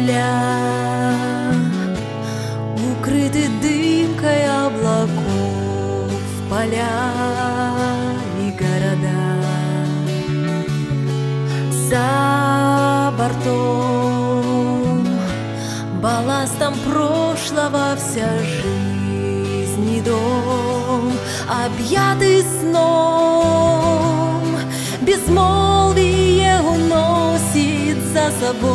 поля, укрыты дымкой облаков, поля и города. За бортом балластом прошлого вся жизнь и дом, объятый сном, безмолвие уносит за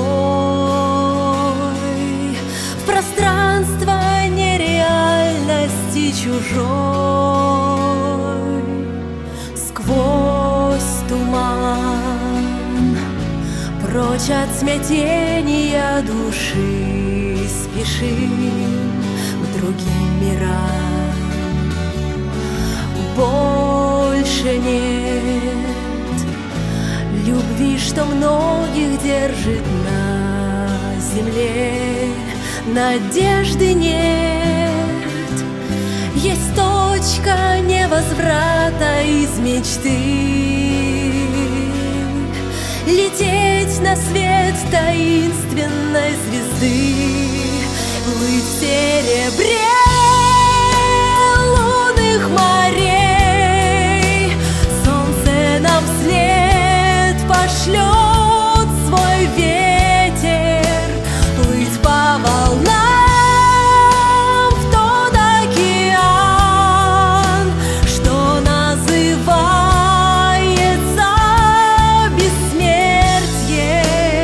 собой в пространство нереальности чужой. Сквозь туман, прочь от смятения души, спешим к другим мирам. Больше нет любви, что многих держит на земле. Надежды нет, есть точка невозврата из мечты. Лететь на свет таинственной звезды, плыть в серебре лунных морей. Солнце нам вслед пошлет свой ветер, плыть по волнам в тот океан, что называется бессмертие.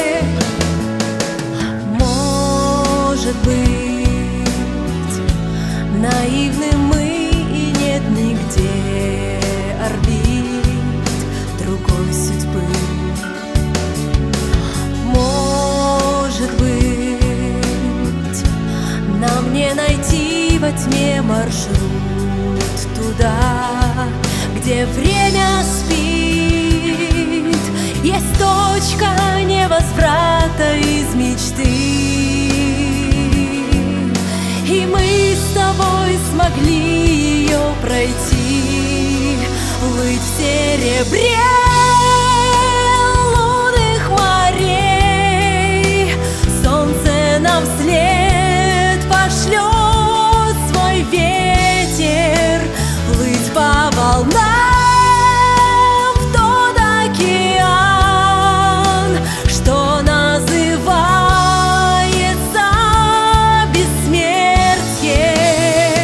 Может быть, наивны мы, и нет нигде орбит другой судьбы. Может быть, нам не найти во тьме маршрут туда, где время спит. Есть точка невозврата из мечты, и мы с тобой смогли ее пройти, плыть в серебре лунных морей. Солнце нам вслед пошлет свой ветер, плыть по волнам в тот океан, что называется бессмертие.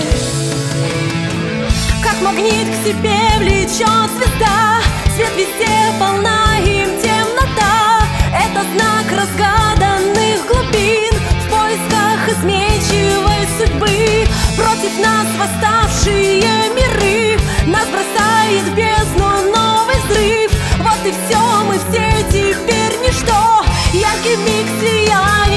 Как магнит к себе влечет звезда, свет везде, полна им темнота. Это знак разгаданных глубин в поисках изменчивой судьбы. Против нас восставшие миры, нас бросает в бездну новый взрыв. Вот и все, мы все теперь ничто, яркий миг слияния